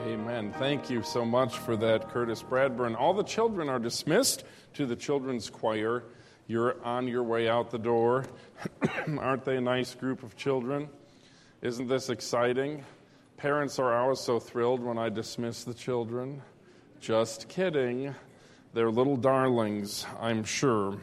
Amen. Thank you so much for that, Curtis Bradburn. All the children are dismissed to the children's choir. You're on your way out the door. Aren't they a nice group of children? Isn't this exciting? Parents are always so thrilled when I dismiss the children. Just kidding. They're little darlings, I'm sure.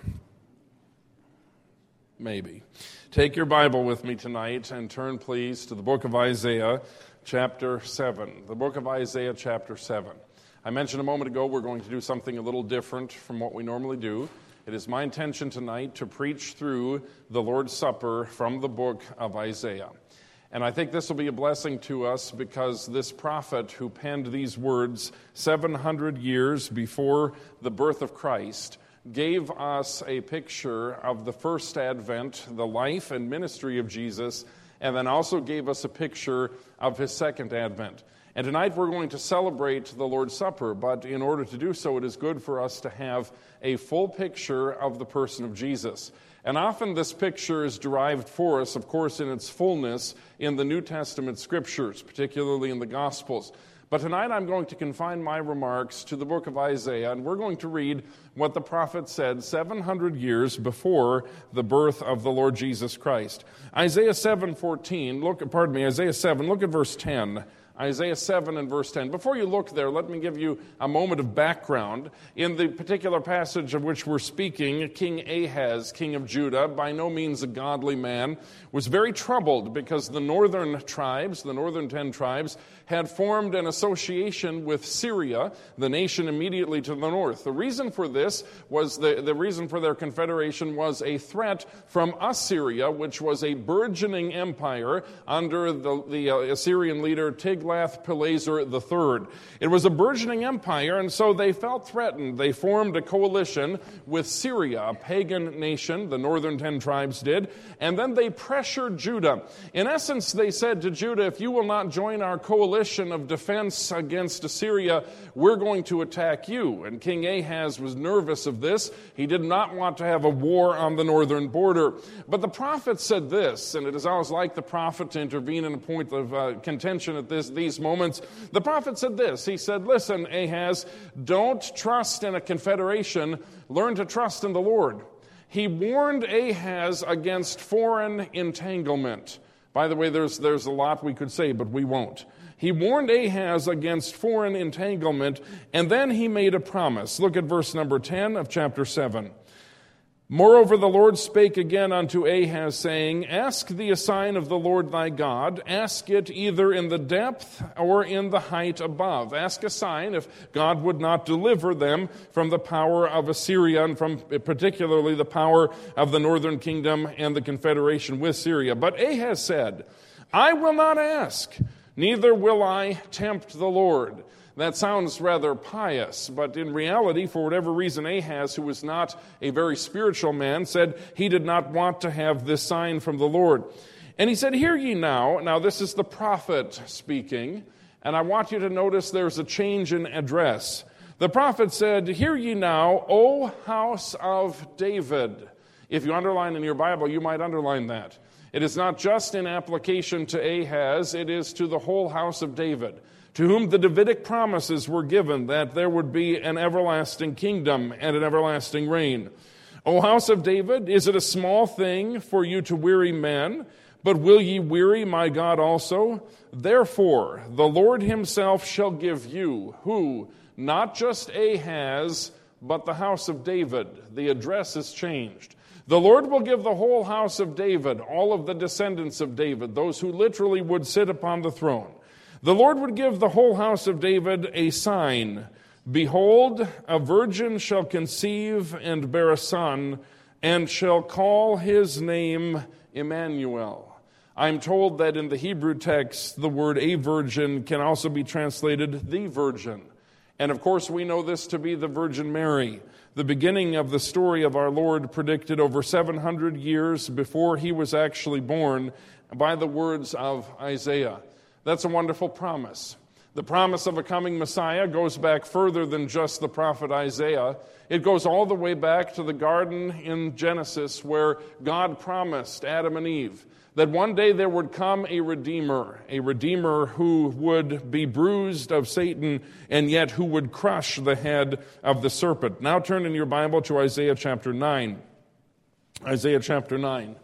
Maybe. Take your Bible with me tonight and turn, please, to the book of Isaiah, chapter 7. The book of Isaiah, chapter 7. I mentioned a moment ago we're going to do something a little different from what we normally do. It is my intention tonight to preach through the Lord's Supper from the book of Isaiah. And I think this will be a blessing to us because this prophet who penned these words 700 years before the birth of Christ gave us a picture of the first advent, the life and ministry of Jesus, and then also gave us a picture of his second advent. And tonight we're going to celebrate the Lord's Supper, but in order to do so, it is good for us to have a full picture of the person of Jesus. And often this picture is derived for us, of course, in its fullness in the New Testament scriptures, particularly in the Gospels. But tonight I'm going to confine my remarks to the book of Isaiah, and we're going to read what the prophet said 700 years before the birth of the Lord Jesus Christ. Isaiah 7, look at verse 10. Isaiah 7 and verse 10. Before you look there, let me give you a moment of background. In the particular passage of which we're speaking, King Ahaz, king of Judah, by no means a godly man, was very troubled because the northern 10 tribes, had formed an association with Syria, the nation immediately to the north. The reason for this was, the reason for their confederation was a threat from Assyria, which was a burgeoning empire under the Assyrian leader Tiglath-Pileser III. It was a burgeoning empire, and so they felt threatened. They formed a coalition with Syria, a pagan nation, the northern 10 tribes did, and then they pressured Judah. In essence, they said to Judah, if you will not join our coalition of defense against Assyria, we're going to attack you. And King Ahaz was nervous of this. He did not want to have a war on the northern border. But the prophet said this, and it is always like the prophet to intervene in a point of contention at these moments. The prophet said this. He said, listen, Ahaz, don't trust in a confederation. Learn to trust in the Lord. He warned Ahaz against foreign entanglement. By the way, there's a lot we could say, but we won't. He warned Ahaz against foreign entanglement, and then he made a promise. Look at verse number 10 of chapter 7. Moreover, the Lord spake again unto Ahaz, saying, ask thee a sign of the Lord thy God. Ask it either in the depth or in the height above. Ask a sign if God would not deliver them from the power of Assyria, and from particularly the power of the northern kingdom and the confederation with Syria. But Ahaz said, I will not ask, neither will I tempt the Lord. That sounds rather pious, but in reality, for whatever reason, Ahaz, who was not a very spiritual man, said he did not want to have this sign from the Lord. And he said, hear ye now. Now this is the prophet speaking, and I want you to notice there's a change in address. The prophet said, hear ye now, O house of David. If you underline in your Bible, you might underline that. It is not just in application to Ahaz, it is to the whole house of David, to whom the Davidic promises were given that there would be an everlasting kingdom and an everlasting reign. O house of David, is it a small thing for you to weary men? But will ye weary my God also? Therefore, the Lord himself shall give you, who? Not just Ahaz, but the house of David. The address is changed. The Lord will give the whole house of David, all of the descendants of David, those who literally would sit upon the throne. The Lord would give the whole house of David a sign. Behold, a virgin shall conceive and bear a son, and shall call his name Emmanuel. I'm told that in the Hebrew text, the word a virgin can also be translated the virgin. And of course, we know this to be the Virgin Mary, the beginning of the story of our Lord, predicted over 700 years before he was actually born by the words of Isaiah. That's a wonderful promise. The promise of a coming Messiah goes back further than just the prophet Isaiah. It goes all the way back to the garden in Genesis where God promised Adam and Eve that one day there would come a Redeemer who would be bruised of Satan and yet who would crush the head of the serpent. Now turn in your Bible to Isaiah chapter 9. Isaiah chapter 9.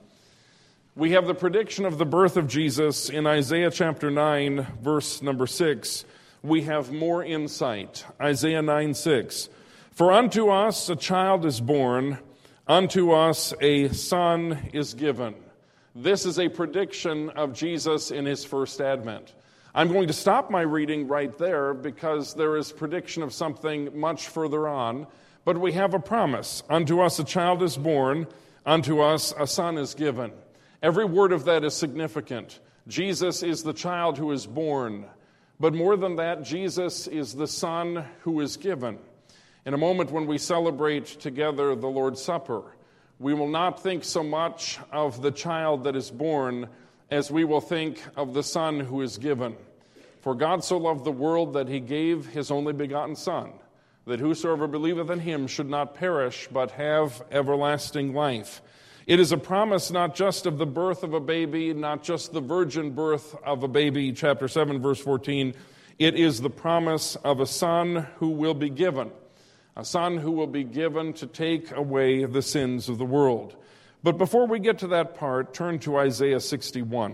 We have the prediction of the birth of Jesus in Isaiah chapter 9, verse number 6. We have more insight. Isaiah 9:6. For unto us a child is born, unto us a son is given. This is a prediction of Jesus in his first advent. I'm going to stop my reading right there because there is prediction of something much further on. But we have a promise. Unto us a child is born, unto us a son is given. Every word of that is significant. Jesus is the child who is born. But more than that, Jesus is the son who is given. In a moment when we celebrate together the Lord's Supper, we will not think so much of the child that is born as we will think of the Son who is given. For God so loved the world that he gave his only begotten Son, that whosoever believeth in him should not perish but have everlasting life. It is a promise not just of the birth of a baby, not just the virgin birth of a baby, chapter 7, verse 14. It is the promise of a Son who will be given. A son who will be given to take away the sins of the world. But before we get to that part, turn to Isaiah 61.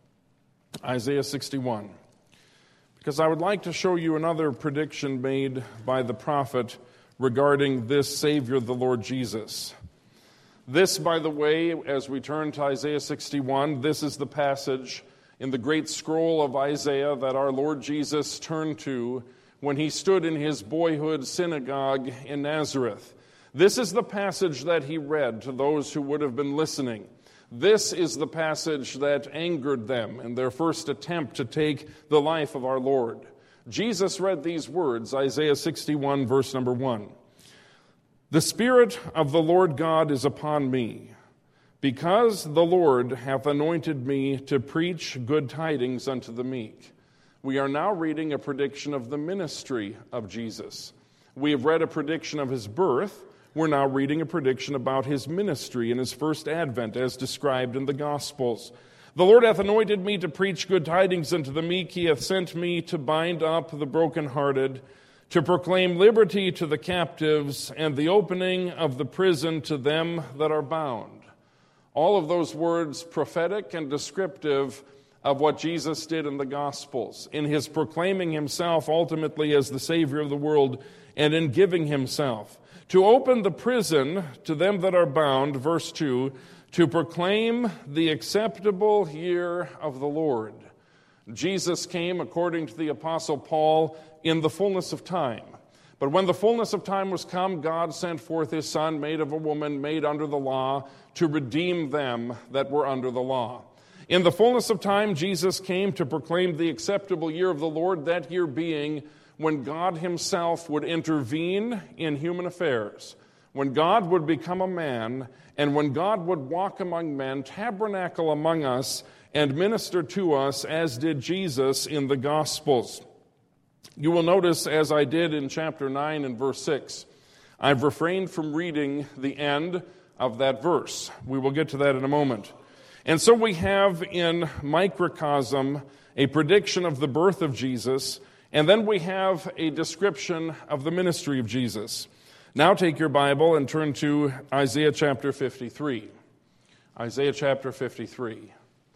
Isaiah 61. Because I would like to show you another prediction made by the prophet regarding this Savior, the Lord Jesus. This, by the way, as we turn to Isaiah 61, this is the passage in the great scroll of Isaiah that our Lord Jesus turned to when he stood in his boyhood synagogue in Nazareth. This is the passage that he read to those who would have been listening. This is the passage that angered them in their first attempt to take the life of our Lord. Jesus read these words, Isaiah 61, verse number 1. The Spirit of the Lord God is upon me, because the Lord hath anointed me to preach good tidings unto the meek. We are now reading a prediction of the ministry of Jesus. We have read a prediction of his birth. We're now reading a prediction about his ministry in his first advent as described in the Gospels. The Lord hath anointed me to preach good tidings unto the meek. He hath sent me to bind up the brokenhearted, to proclaim liberty to the captives, and the opening of the prison to them that are bound. All of those words prophetic and descriptive of what Jesus did in the Gospels, in his proclaiming himself ultimately as the Savior of the world, and in giving himself. To open the prison to them that are bound, verse 2, to proclaim the acceptable year of the Lord. Jesus came, according to the Apostle Paul, in the fullness of time. But when the fullness of time was come, God sent forth his Son, made of a woman, made under the law, to redeem them that were under the law. In the fullness of time, Jesus came to proclaim the acceptable year of the Lord, that year being when God himself would intervene in human affairs, when God would become a man, and when God would walk among men, tabernacle among us, and minister to us as did Jesus in the Gospels. You will notice, as I did in chapter 9 and verse 6, I've refrained from reading the end of that verse. We will get to that in a moment. And so we have in microcosm a prediction of the birth of Jesus, and then we have a description of the ministry of Jesus. Now take your Bible and turn to Isaiah chapter 53. Isaiah chapter 53.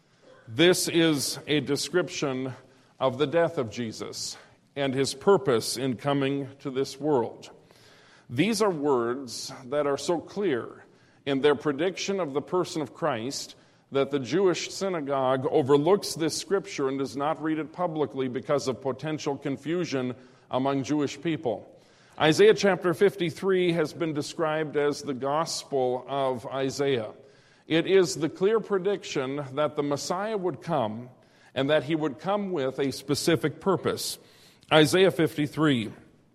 This is a description of the death of Jesus and his purpose in coming to this world. These are words that are so clear in their prediction of the person of Christ that the Jewish synagogue overlooks this scripture and does not read it publicly because of potential confusion among Jewish people. Isaiah chapter 53 has been described as the gospel of Isaiah. It is the clear prediction that the Messiah would come and that he would come with a specific purpose. Isaiah 53,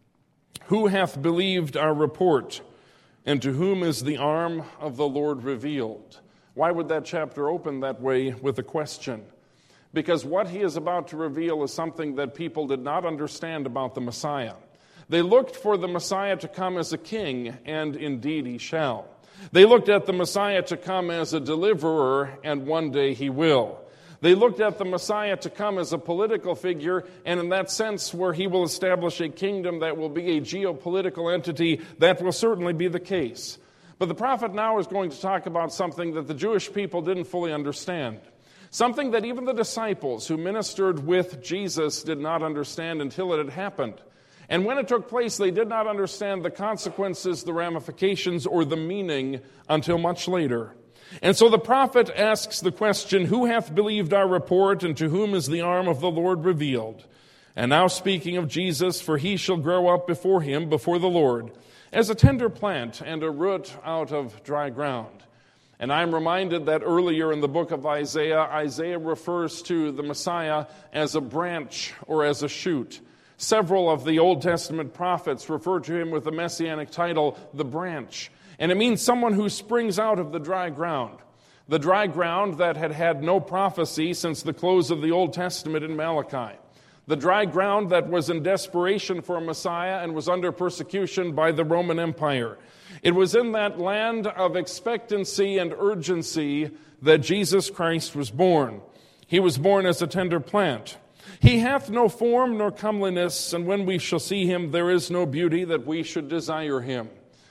who hath believed our report, and to whom is the arm of the Lord revealed? Why would that chapter open that way with a question? because what he is about to reveal is something that people did not understand about the Messiah. They looked for the Messiah to come as a king, and indeed he shall. They looked at the Messiah to come as a deliverer, and one day he will. They looked at the Messiah to come as a political figure, and in that sense where he will establish a kingdom that will be a geopolitical entity, that will certainly be the case. But the prophet now is going to talk about something that the Jewish people didn't fully understand. Something that even the disciples who ministered with Jesus did not understand until it had happened. And when it took place, they did not understand the consequences, the ramifications, or the meaning until much later. And so the prophet asks the question, "Who hath believed our report, and to whom is the arm of the Lord revealed?" And now speaking of Jesus, "For he shall grow up before him, before the Lord, as a tender plant and a root out of dry ground." And I'm reminded that earlier in the book of Isaiah, Isaiah refers to the Messiah as a branch or as a shoot. Several of the Old Testament prophets refer to him with the messianic title, the branch. And it means someone who springs out of the dry ground. The dry ground that had had no prophecy since the close of the Old Testament in Malachi. The dry ground that was in desperation for a Messiah and was under persecution by the Roman Empire. It was in that land of expectancy and urgency that Jesus Christ was born. He was born as a tender plant. He hath no form nor comeliness, and when we shall see him, there is no beauty that we should desire him.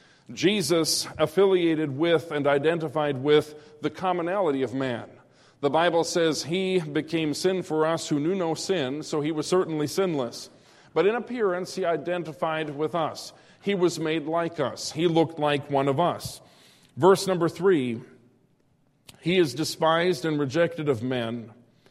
Jesus affiliated with and identified with the commonality of man. The Bible says he became sin for us who knew no sin, so he was certainly sinless. But in appearance, he identified with us. He was made like us. He looked like one of us. Verse number 3, "He is despised and rejected of men,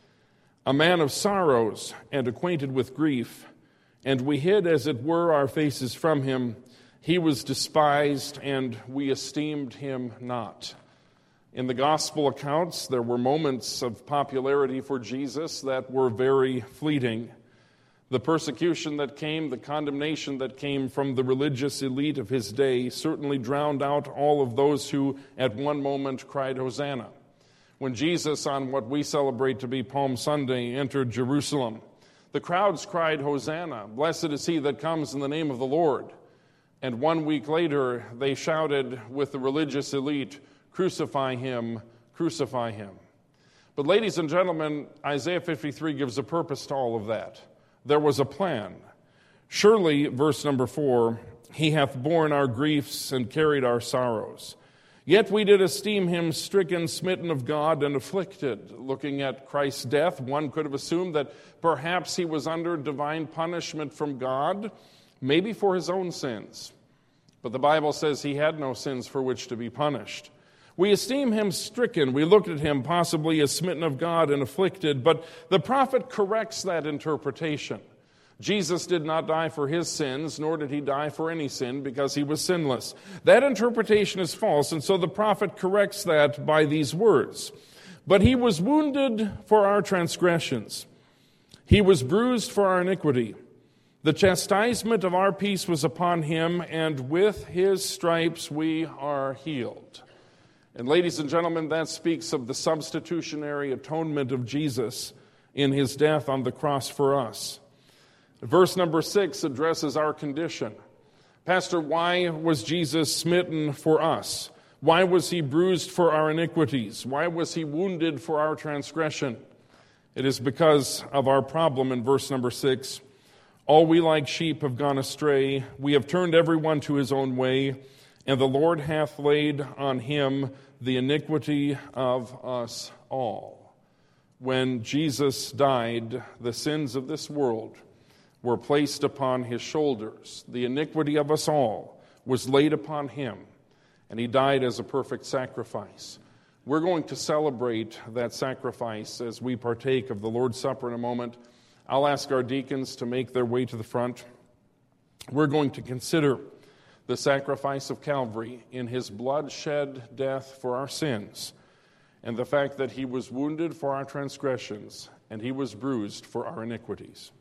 a man of sorrows and acquainted with grief, and we hid, as it were, our faces from him. He was despised, and we esteemed him not." In the gospel accounts, there were moments of popularity for Jesus that were very fleeting. The persecution that came, the condemnation that came from the religious elite of his day certainly drowned out all of those who at one moment cried, "Hosanna." When Jesus, on what we celebrate to be Palm Sunday, entered Jerusalem, the crowds cried, "Hosanna, blessed is he that comes in the name of the Lord." And 1 week later, they shouted with the religious elite, "Crucify him, crucify him." But ladies and gentlemen, Isaiah 53 gives a purpose to all of that. There was a plan. Surely, verse number 4, "He hath borne our griefs and carried our sorrows. Yet we did esteem him stricken, smitten of God, and afflicted." Looking at Christ's death, one could have assumed that perhaps he was under divine punishment from God, maybe for his own sins. But the Bible says he had no sins for which to be punished. We esteem him stricken. We looked at him possibly as smitten of God and afflicted, but the prophet corrects that interpretation. Jesus did not die for his sins, nor did he die for any sin, because he was sinless. That interpretation is false, and so the prophet corrects that by these words. "But he was wounded for our transgressions. He was bruised for our iniquity. The chastisement of our peace was upon him, and with his stripes we are healed." And ladies and gentlemen, that speaks of the substitutionary atonement of Jesus in his death on the cross for us. Verse number 6 addresses our condition. Pastor, why was Jesus smitten for us? Why was he bruised for our iniquities? Why was he wounded for our transgression? It is because of our problem in verse number 6. "All we like sheep have gone astray. We have turned every one to his own way. And the Lord hath laid on him the iniquity of us all." When Jesus died, the sins of this world were placed upon his shoulders. The iniquity of us all was laid upon him, and he died as a perfect sacrifice. We're going to celebrate that sacrifice as we partake of the Lord's Supper in a moment. I'll ask our deacons to make their way to the front. We're going to consider the sacrifice of Calvary in his blood-shed death for our sins, and the fact that he was wounded for our transgressions and he was bruised for our iniquities.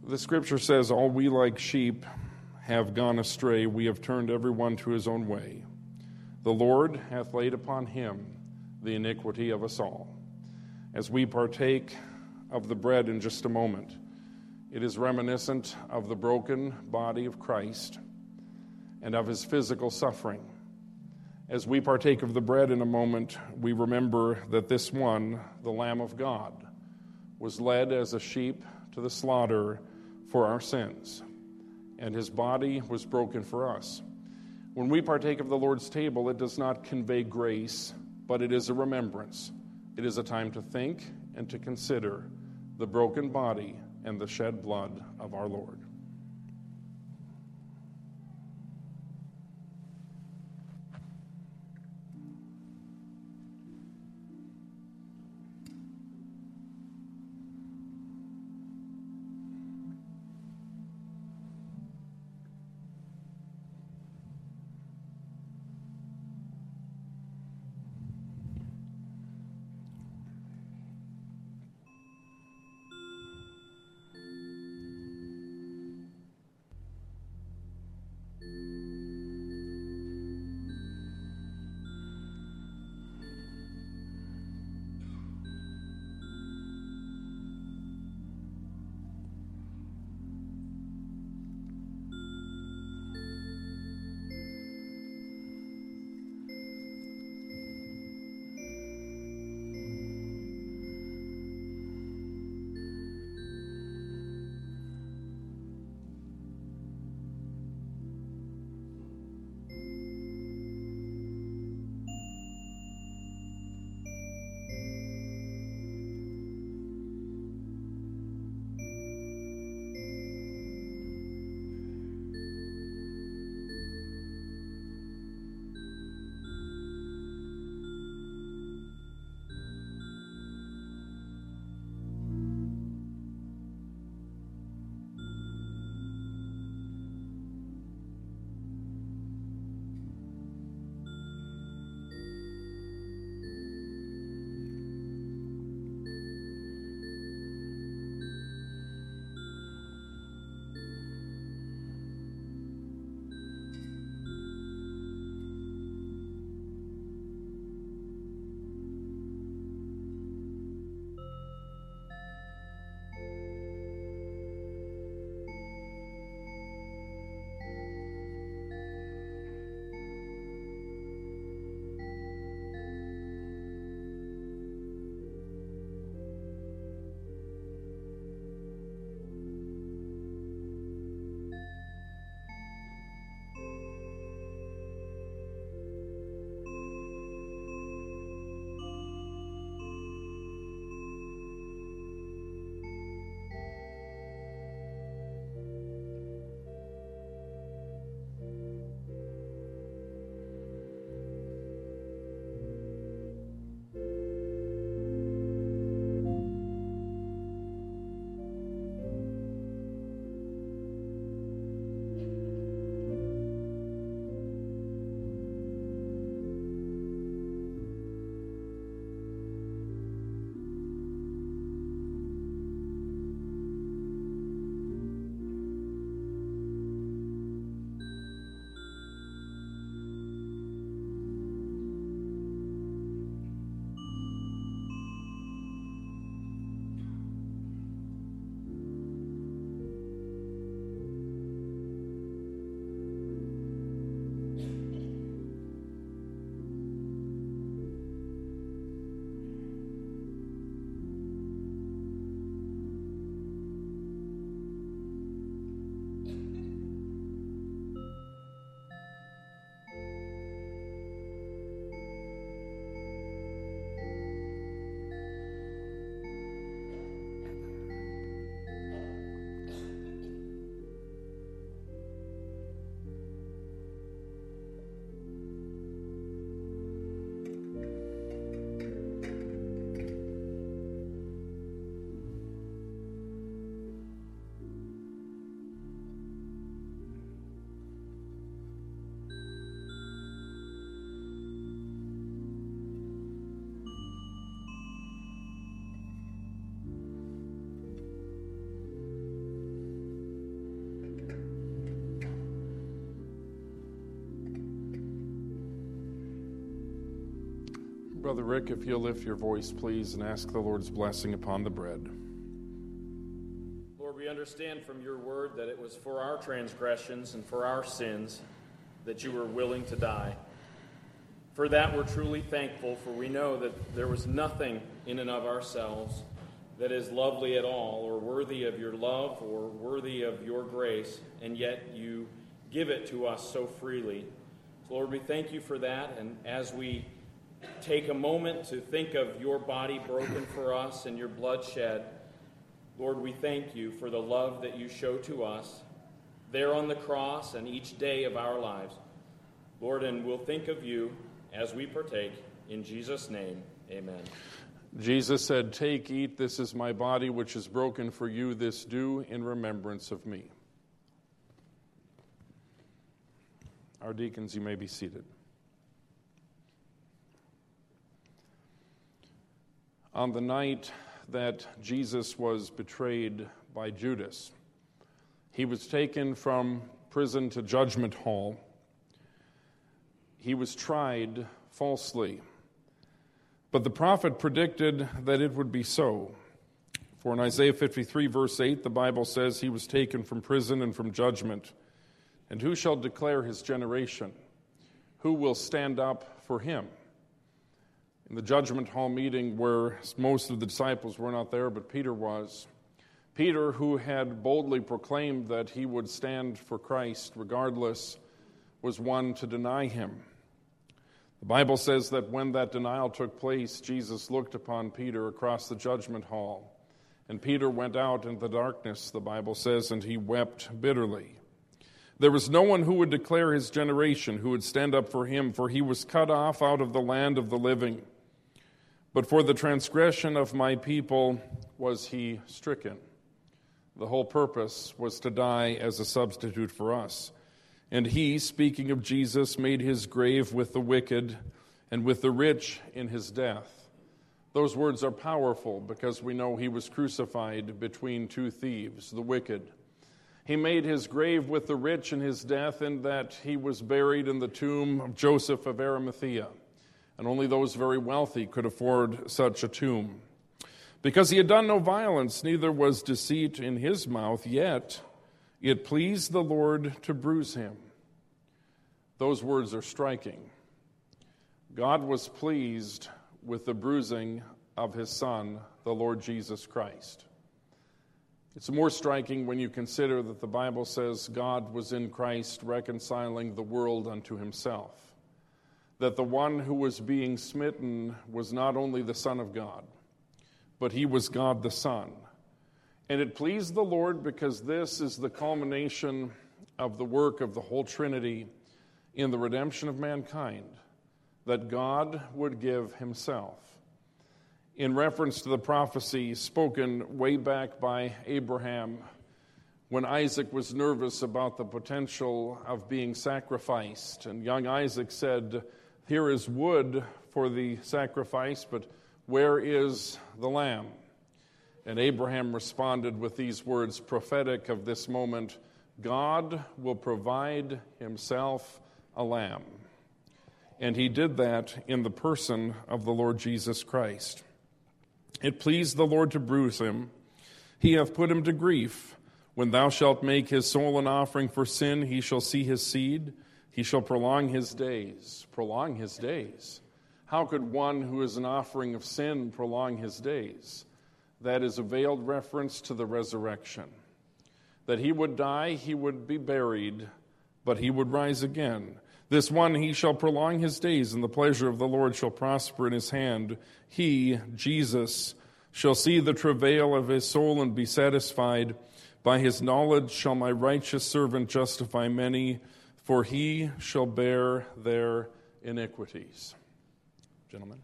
The scripture says, all we like sheep have gone astray. We have turned every one to his own way. The Lord hath laid upon him the iniquity of us all. As we partake of the bread in just a moment, it is reminiscent of the broken body of Christ and of his physical suffering. As we partake of the bread in a moment, we remember that this one, the Lamb of God, was led as a sheep to the slaughter for our sins, and his body was broken for us. When we partake of the Lord's table, it does not convey grace, but it is a remembrance. It is a time to think and to consider the broken body and the shed blood of our Lord. Brother Rick, if you'll lift your voice, please, and ask the Lord's blessing upon the bread. Lord, we understand from your word that it was for our transgressions and for our sins that you were willing to die. For that we're truly thankful, for we know that there was nothing in and of ourselves that is lovely at all, or worthy of your love, or worthy of your grace, and yet you give it to us so freely. So Lord, we thank you for that, and as we take a moment to think of your body broken for us and your blood shed, Lord, we thank you for the love that you show to us there on the cross and each day of our lives. Lord, and we'll think of you as we partake. In Jesus' name, amen. Jesus said, "Take, eat, this is my body which is broken for you. This do in remembrance of me." Our deacons, you may be seated. On the night that Jesus was betrayed by Judas, he was taken from prison to Judgment Hall. He was tried falsely. But the prophet predicted that it would be so. For in Isaiah 53, verse 8, the Bible says, "He was taken from prison and from judgment. And who shall declare his generation? Who will stand up for him?" In the Judgment Hall meeting, where most of the disciples were not there, but Peter was, Peter, who had boldly proclaimed that he would stand for Christ regardless, was one to deny him. The Bible says that when that denial took place, Jesus looked upon Peter across the judgment hall, and Peter went out in the darkness, the Bible says, and he wept bitterly. There was no one who would declare his generation, who would stand up for him, for he was cut off out of the land of the living. But for the transgression of my people was he stricken. The whole purpose was to die as a substitute for us. And he, speaking of Jesus, made his grave with the wicked and with the rich in his death. Those words are powerful because we know he was crucified between two thieves, the wicked. He made his grave with the rich in his death, in that he was buried in the tomb of Joseph of Arimathea. And only those very wealthy could afford such a tomb. Because he had done no violence, neither was deceit in his mouth, yet it pleased the Lord to bruise him. Those words are striking. God was pleased with the bruising of his Son, the Lord Jesus Christ. It's more striking when you consider that the Bible says God was in Christ reconciling the world unto himself. That the one who was being smitten was not only the Son of God, but he was God the Son. And it pleased the Lord because this is the culmination of the work of the whole Trinity in the redemption of mankind, that God would give himself. In reference to the prophecy spoken way back by Abraham, when Isaac was nervous about the potential of being sacrificed, and young Isaac said, "Here is wood for the sacrifice, but where is the lamb?" And Abraham responded with these words prophetic of this moment, "God will provide himself a lamb." And he did that in the person of the Lord Jesus Christ. It pleased the Lord to bruise him. He hath put him to grief. When thou shalt make his soul an offering for sin, he shall see his seed. He shall prolong his days. Prolong his days. How could one who is an offering of sin prolong his days? That is a veiled reference to the resurrection. That he would die, he would be buried, but he would rise again. This one, he shall prolong his days, and the pleasure of the Lord shall prosper in his hand. He, Jesus, shall see the travail of his soul and be satisfied. By his knowledge shall my righteous servant justify many, for he shall bear their iniquities. Gentlemen.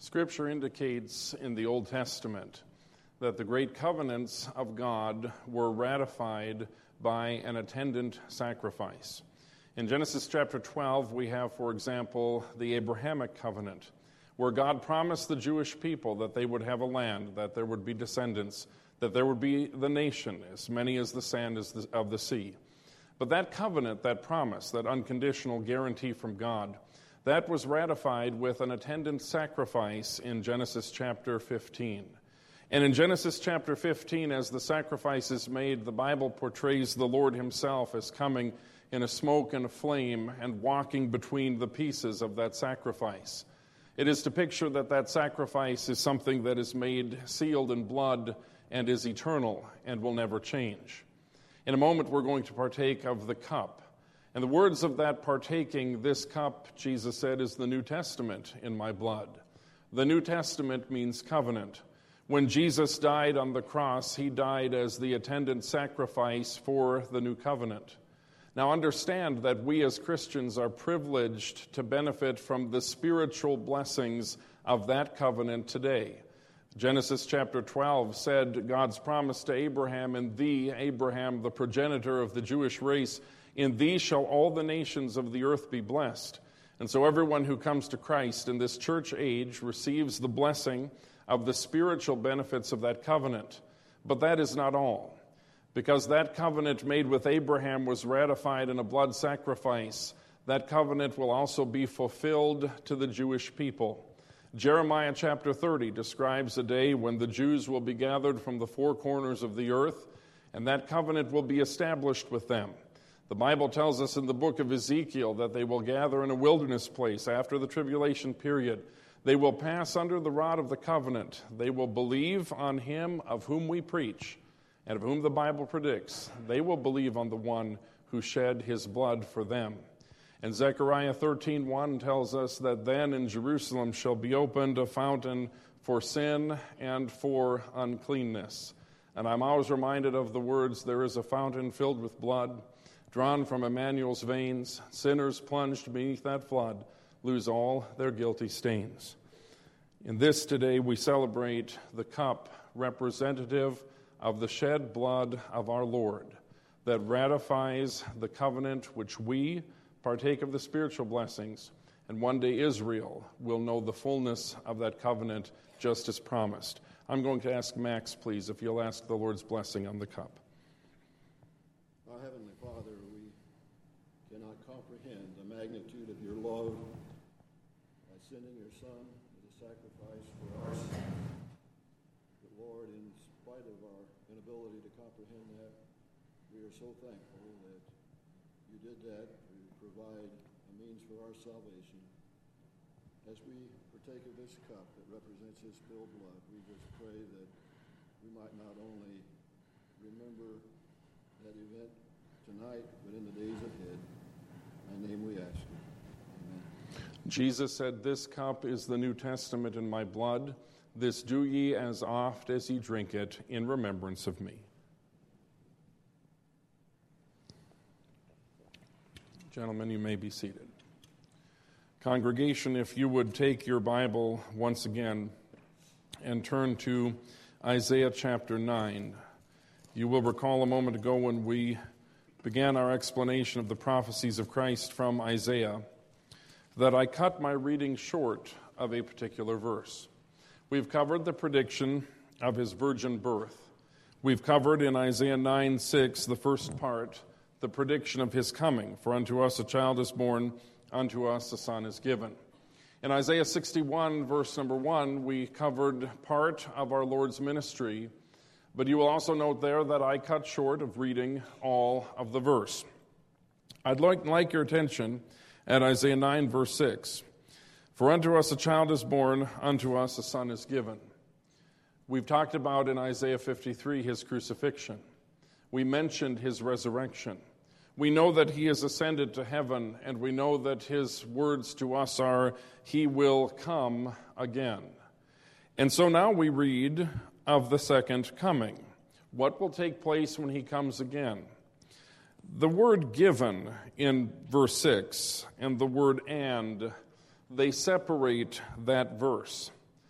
Scripture indicates in the Old Testament that the great covenants of God were ratified by an attendant sacrifice. In Genesis chapter 12, we have, for example, the Abrahamic covenant, where God promised the Jewish people that they would have a land, that there would be descendants, that there would be the nation, as many as the sand of the sea. But that covenant, that promise, that unconditional guarantee from God, that was ratified with an attendant sacrifice in Genesis chapter 15. And in Genesis chapter 15, as the sacrifice is made, the Bible portrays the Lord himself as coming in a smoke and a flame and walking between the pieces of that sacrifice. It is to picture that that sacrifice is something that is made sealed in blood and is eternal and will never change. In a moment, we're going to partake of the cup. And the words of that partaking, this cup, Jesus said, is the New Testament in my blood. The New Testament means covenant. When Jesus died on the cross, he died as the attendant sacrifice for the new covenant. Now understand that we as Christians are privileged to benefit from the spiritual blessings of that covenant today. Genesis chapter 12 said God's promise to Abraham, "In thee, Abraham, the progenitor of the Jewish race, in thee shall all the nations of the earth be blessed." And so everyone who comes to Christ in this church age receives the blessing of the spiritual benefits of that covenant. But that is not all. Because that covenant made with Abraham was ratified in a blood sacrifice, that covenant will also be fulfilled to the Jewish people. Jeremiah chapter 30 describes a day when the Jews will be gathered from the four corners of the earth, and that covenant will be established with them. The Bible tells us in the book of Ezekiel that they will gather in a wilderness place after the tribulation period. They will pass under the rod of the covenant. They will believe on him of whom we preach, and of whom the Bible predicts. They will believe on the one who shed his blood for them. And Zechariah 13:1 tells us that then in Jerusalem shall be opened a fountain for sin and for uncleanness. And I'm always reminded of the words, "There is a fountain filled with blood, drawn from Emmanuel's veins. Sinners plunged beneath that flood lose all their guilty stains." In this today we celebrate the cup representative of the shed blood of our Lord that ratifies the covenant which we partake of the spiritual blessings, and one day Israel will know the fullness of that covenant just as promised. I'm going to ask Max, please, if you'll ask the Lord's blessing on the cup. Our Heavenly Father, we cannot comprehend the magnitude of your love by sending your Son as a sacrifice for our sins. But Lord, in spite of our inability to comprehend that, we are so thankful that you did that to provide a means for our salvation. As we partake of this cup that represents his spilled blood, we just pray that we might not only remember that event tonight, but in the days ahead. In thy name we ask you. Amen. Jesus said, "This cup is the New Testament in my blood. This do ye as oft as ye drink it in remembrance of me." Gentlemen, you may be seated. Congregation, if you would take your Bible once again and turn to Isaiah chapter 9. You will recall a moment ago when we began our explanation of the prophecies of Christ from Isaiah that I cut my reading short of a particular verse. We've covered the prediction of his virgin birth. We've covered in Isaiah 9:6, the first part, the prediction of his coming. For unto us a child is born, unto us a son is given. In Isaiah 61, verse number 1, we covered part of our Lord's ministry, but you will also note there that I cut short of reading all of the verse. I'd like your attention at Isaiah 9, verse 6. For unto us a child is born, unto us a son is given. We've talked about in Isaiah 53 his crucifixion. We mentioned his resurrection. We know that he has ascended to heaven, and we know that his words to us are, he will come again. And so now we read of the second coming. What will take place when he comes again? The word given in verse 6 and the word and, they separate that verse.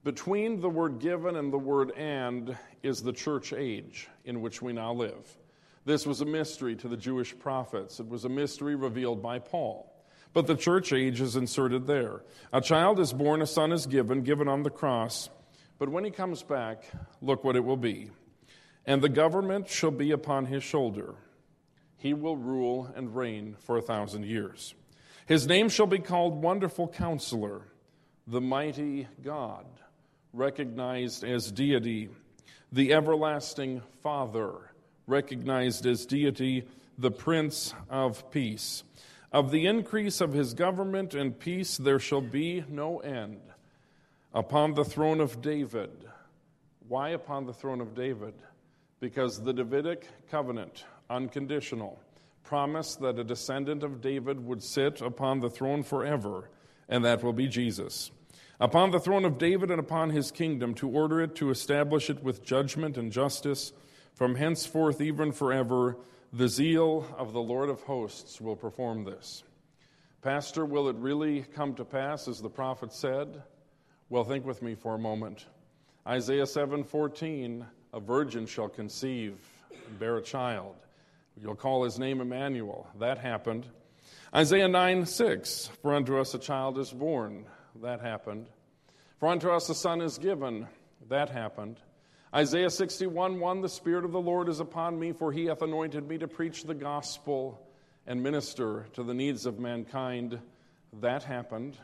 Between the word given and the word and is the church age in which we now live. This was a mystery to the Jewish prophets. It was a mystery revealed by Paul. But the church age is inserted there. A child is born, a son is given on the cross. But when he comes back, look what it will be. And the government shall be upon his shoulder. He will rule and reign for 1,000 years. His name shall be called Wonderful Counselor, the Mighty God, recognized as deity, the Everlasting Father, recognized as deity, the Prince of Peace. Of the increase of his government and peace there shall be no end. Upon the throne of David. Why upon the throne of David? Because the Davidic covenant, unconditional, promised that a descendant of David would sit upon the throne forever, and that will be Jesus. Upon the throne of David and upon his kingdom, to order it, to establish it with judgment and justice, from henceforth even forever, the zeal of the Lord of hosts will perform this. Pastor, will it really come to pass, as the prophet said? Well, think with me for a moment. Isaiah 7:14, a virgin shall conceive and bear a child. You'll call his name Emmanuel. That happened. Isaiah 9:6, for unto us a child is born. That happened. For unto us a son is given. That happened. Isaiah 61:1, the Spirit of the Lord is upon me, for he hath anointed me to preach the gospel and minister to the needs of mankind. That happened.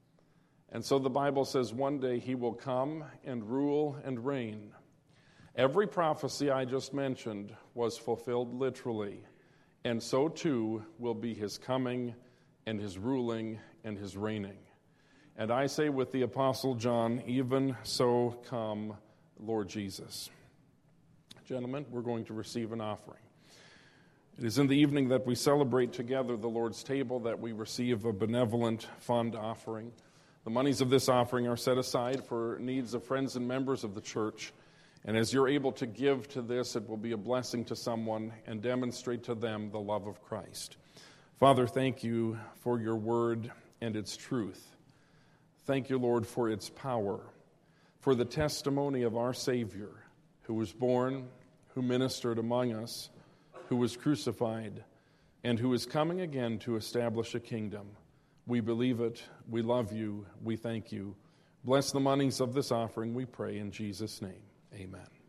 And so the Bible says one day he will come and rule and reign. Every prophecy I just mentioned was fulfilled literally, and so too will be his coming and his ruling and his reigning. And I say with the Apostle John, even so come, Lord Jesus. Gentlemen, we're going to receive an offering. It is in the evening that we celebrate together the Lord's table that we receive a benevolent fund offering. The monies of this offering are set aside for needs of friends and members of the church. And as you're able to give to this, it will be a blessing to someone and demonstrate to them the love of Christ. Father, thank you for your word and its truth. Thank you, Lord, for its power, for the testimony of our Savior, who was born, who ministered among us, who was crucified, and who is coming again to establish a kingdom. We believe it. We love you. We thank you. Bless the monies of this offering, we pray in Jesus' name. Amen.